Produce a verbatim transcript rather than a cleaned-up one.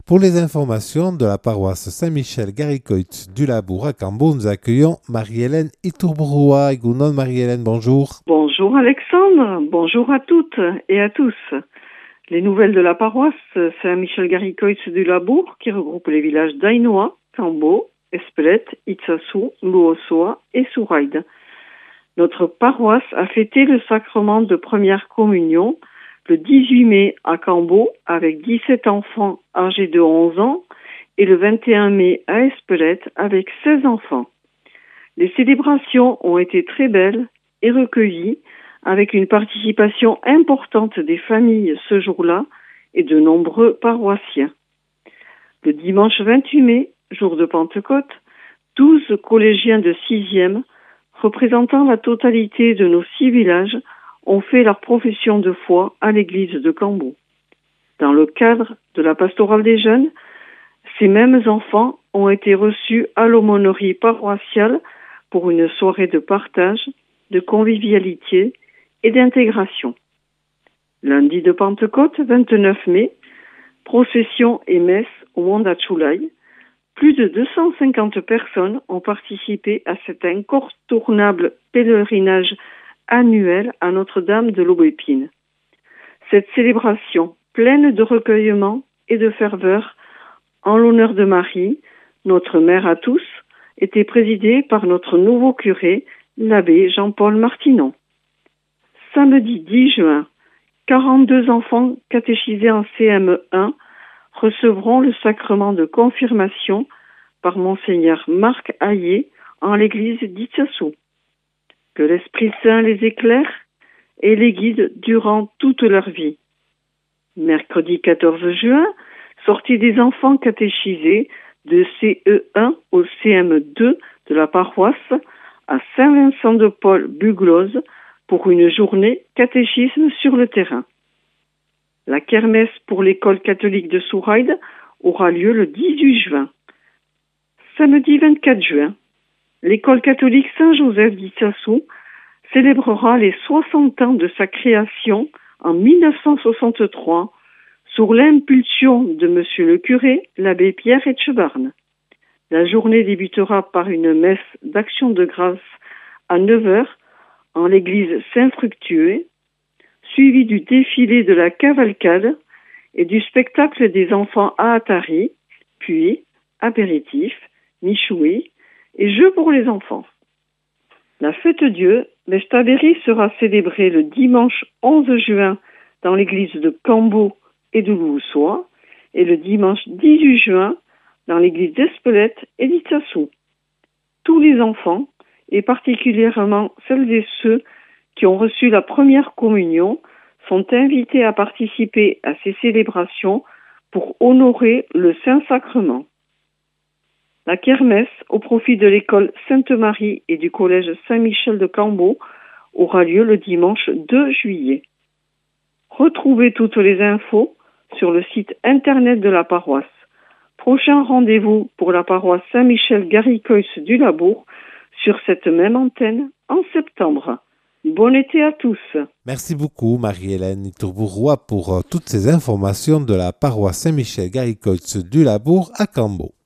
Pour les informations de la paroisse Saint-Michel-Garicoit du Labour à Cambo, nous accueillons Marie-Hélène Iturburua. Gounon, Marie-Hélène, bonjour. Bonjour Alexandre, bonjour à toutes et à tous. Les nouvelles de la paroisse Saint-Michel-Garicoit du Labour, qui regroupe les villages d'Ainoa, Cambo, Espelette, Itsassou, Luosoa et Souraïd. Notre paroisse a fêté le sacrement de première communion le dix-huit mai à Cambo avec dix-sept enfants âgés de onze ans et le vingt et un mai à Espelette avec seize enfants. Les célébrations ont été très belles et recueillies avec une participation importante des familles ce jour-là et de nombreux paroissiens. Le dimanche vingt-huit mai, jour de Pentecôte, douze collégiens de sixième, représentant la totalité de nos six villages, ont fait leur profession de foi à l'église de Cambo. Dans le cadre de la pastorale des jeunes, ces mêmes enfants ont été reçus à l'aumônerie paroissiale pour une soirée de partage, de convivialité et d'intégration. Lundi de Pentecôte, vingt-neuf mai, procession et messe au Mondachoulaï. Plus de deux cent cinquante personnes ont participé à cet incontournable pèlerinage annuel à Notre-Dame de l'Aubépine. Cette célébration pleine de recueillement et de ferveur en l'honneur de Marie, notre mère à tous, était présidée par notre nouveau curé, l'abbé Jean-Paul Martinon. Samedi dix juin, quarante-deux enfants catéchisés en C M E un recevront le sacrement de confirmation par Monseigneur Marc Hayet en l'église d'Itsassou. Que l'Esprit Saint les éclaire et les guide durant toute leur vie. Mercredi quatorze juin, sortie des enfants catéchisés de C E un au C M deux de la paroisse à Saint-Vincent-de-Paul-Bugloz pour une journée catéchisme sur le terrain. La kermesse pour l'école catholique de Souraïd aura lieu le dix-huit juin. Samedi vingt-quatre juin, l'école catholique Saint-Joseph d'Itsassou célébrera les soixante ans de sa création en mille neuf cent soixante-trois sous l'impulsion de Monsieur le curé, l'abbé Pierre Etchebarne. La journée débutera par une messe d'action de grâce à neuf heures en l'église Saint-Fructueux, suivie du défilé de la cavalcade et du spectacle des enfants à Atari, puis apéritifs, michoui et jeux pour les enfants. La fête Dieu, l'Estabéry, sera célébrée le dimanche onze juin dans l'église de Cambo et de Luosoa et le dimanche dix-huit juin dans l'église d'Espelette et d'Itsassou. Tous les enfants, et particulièrement celles et ceux qui ont reçu la première communion, sont invités à participer à ces célébrations pour honorer le Saint-Sacrement. La kermesse, au profit de l'école Sainte-Marie et du collège Saint-Michel de Cambo, aura lieu le dimanche deux juillet. Retrouvez toutes les infos sur le site internet de la paroisse. Prochain rendez-vous pour la paroisse Saint-Michel-Garicoit du Labour sur cette même antenne en septembre. Bon été à tous. Merci beaucoup Marie-Hélène Iturburua pour euh, toutes ces informations de la paroisse Saint-Michel-Garicoit du Labour à Cambo.